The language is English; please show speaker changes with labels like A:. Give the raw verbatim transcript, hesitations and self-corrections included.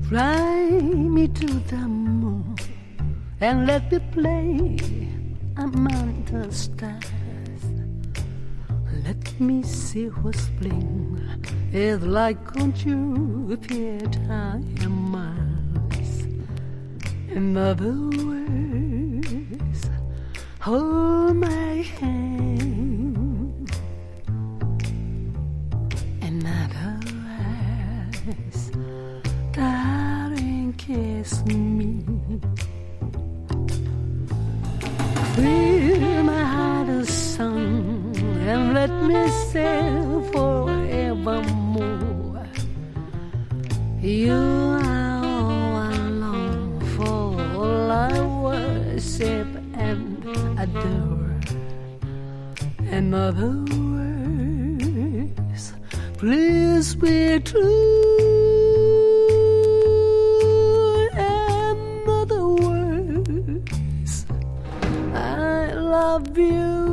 A: Fly me to the moon and let me play among the stars. Let me see what spring is like on Jupiter and Mars. In other words, hold my hand. In other words, darling, kiss me. Fill my heart a song and let me sing forevermore. You are all I long for, all I worship and adore. In other words, please be true. In other words, I love you.